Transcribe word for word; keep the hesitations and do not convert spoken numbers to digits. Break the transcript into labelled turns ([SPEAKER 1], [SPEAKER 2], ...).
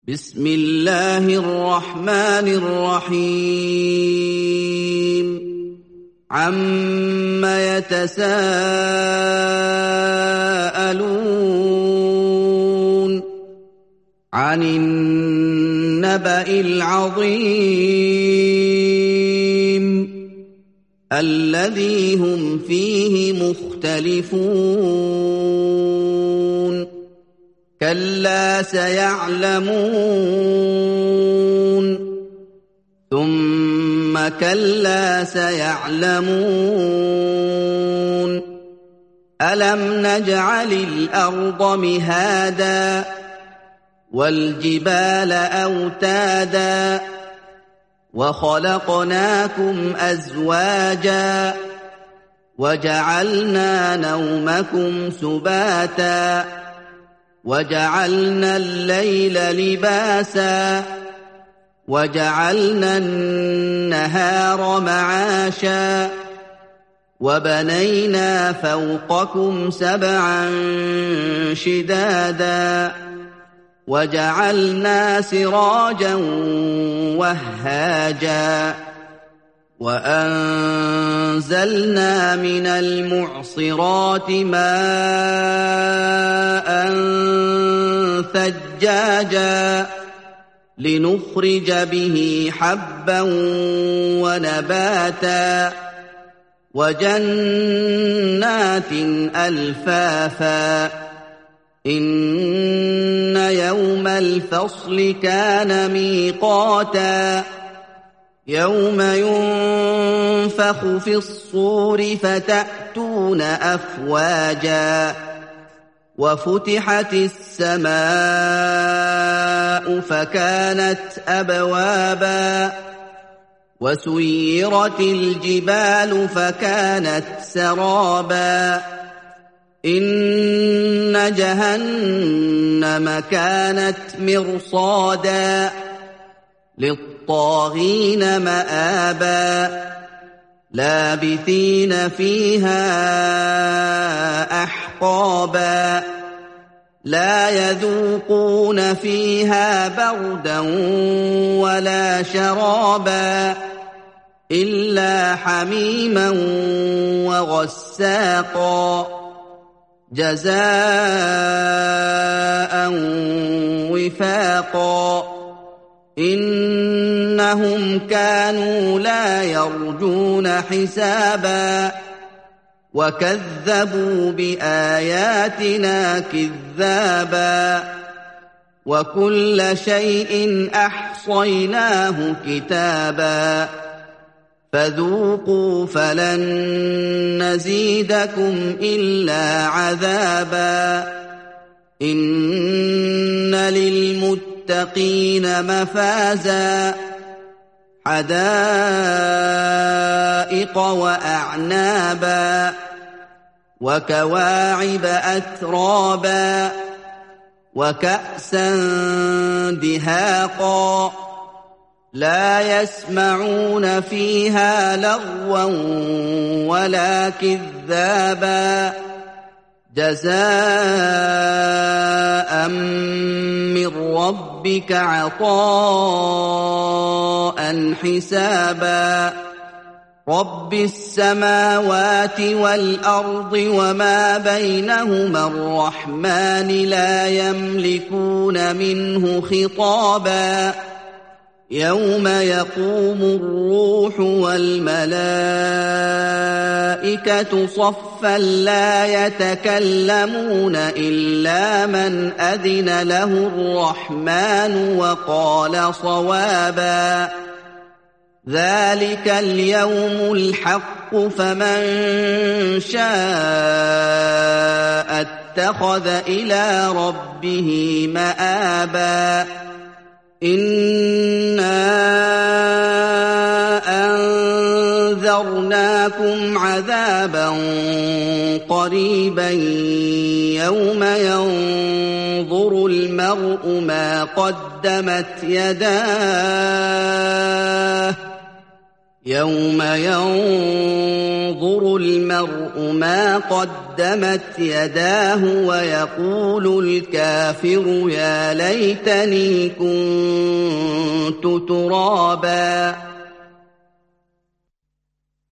[SPEAKER 1] بسم الله الرحمن الرحيم عَمَّ يتساءلون عن النبأ العظيم الذي هم فيه مختلفون كلا سيعلمون ثم كلا سيعلمون ألم نجعل الأرض مهادا والجبال أوتادا وخلقناكم أزواجا وجعلنا نومكم سباتا وجعلنا الليل لباسا وجعلنا النهار معاشا وبنينا فوقكم سبعا شدادا وجعلنا سراجا وهاجا وأنزلنا من المعصرات ماء ثجاجا لنخرج به حبا ونباتا وجنات ألفافا إن يوم الفصل كان ميقاتا يوم ينفخ في الصور فتأتون أفواجا وفتحت السماء فكانت أبوابا وسيرت الجبال فكانت سرابا إن جهنم كانت مرصادا للطاغين مآبا لابثين فيها أحقابا لا يذوقون فيها بردا ولا شرابا إلا حميما وغساقا جزاء وفاقا إنهم كانوا لا يرجون حسابا وكذبوا بآياتنا كذابا وكل شيء أحصيناه كتابا فذوقوا فلن نزيدكم إلا عذابا إن للمتقين مفازا حدائق وأعنابا وكواعب أترابا وكأسا دهاقا لا يسمعون فيها لغوا ولا كذابا جزاء من ربك عطاء حسابا رب السماوات والأرض وما بينهما الرحمن لا يملكون منه خطابا يوم يقوم الروح والملائكة صفا لا يتكلمون إلا من أذن له الرحمن وقال صوابا ذلك اليوم الحق فمن شاء اتخذ إلى ربه مآبا إنا أنذرناكم عذابا قريبا يوم ينظر المرء ما قدمت يداه يَوْمَ يَنظُرُ الْمَرْءُ مَا قَدَّمَتْ يَدَاهُ وَيَقُولُ الْكَافِرُ يَا لَيْتَنِي كُنتُ تُرَابًا